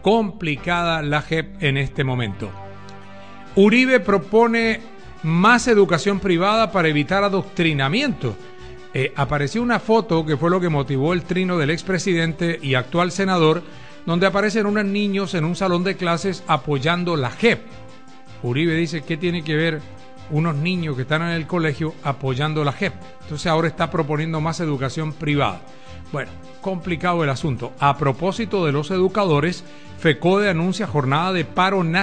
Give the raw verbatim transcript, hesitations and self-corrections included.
complicada la J E P en este momento. Uribe propone más educación privada para evitar adoctrinamiento. Eh, apareció una foto que fue lo que motivó el trino del expresidente y actual senador, donde aparecen unos niños en un salón de clases apoyando la J E P. Uribe dice, ¿qué tiene que ver unos niños que están en el colegio apoyando la J E P? Entonces ahora está proponiendo más educación privada. Bueno, complicado el asunto. A propósito de los educadores, FECODE anuncia jornada de paro nacional